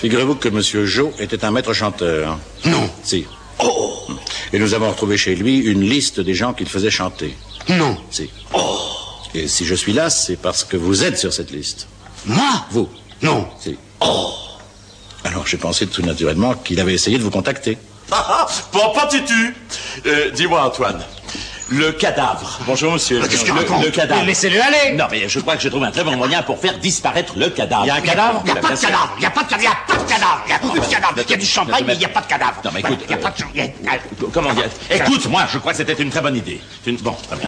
Figurez-vous que Monsieur Jo était un maître chanteur. Non. Si. Oh. Et nous avons retrouvé chez lui une liste des gens qu'il faisait chanter. Non. Si. Oh. Et si je suis là, c'est parce que vous êtes sur cette liste. Moi? Vous? Non. Si. Oh. Alors j'ai pensé tout naturellement qu'il avait essayé de vous contacter. Bon, pas tutu. Dis-moi, Antoine. Le cadavre. Bonjour, monsieur. Qu'est-ce qu'il raconte? Le cadavre. Laissez-le aller. Non, mais je crois que j'ai trouvé un très bon moyen pour faire disparaître le cadavre. Il y a un cadavre? Il n'y a pas de cadavre. Il n'y a pas de cadavre. Il n'y a pas de cadavre. Il n'y a pas de cadavre. Il y a du champagne, mais il n'y a pas de cadavre. Non, mais écoute. Il n'y a pas de... Comment dire? Écoute, moi, je crois que c'était une très bonne idée. Bon, très bien.